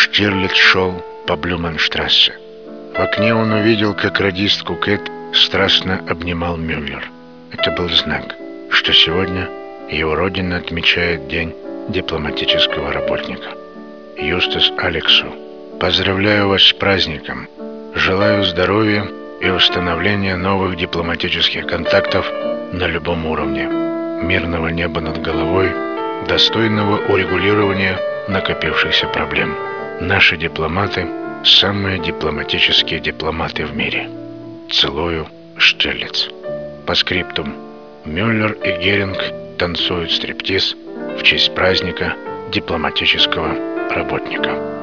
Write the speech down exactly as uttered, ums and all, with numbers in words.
Штирлиц шел по Блюменштрассе. В окне он увидел, как радистку Кэт страстно обнимал Мюллер. Это был знак, что сегодня его родина отмечает День дипломатического работника. Юстас Алексу, поздравляю вас с праздником. Желаю здоровья и установления новых дипломатических контактов на любом уровне, мирного неба над головой, достойного урегулирования накопившихся проблем. Наши дипломаты – самые дипломатические дипломаты в мире. Целую, Штирлиц. По скриптум. Мюллер и Геринг танцуют стриптиз в честь праздника дипломатического работника.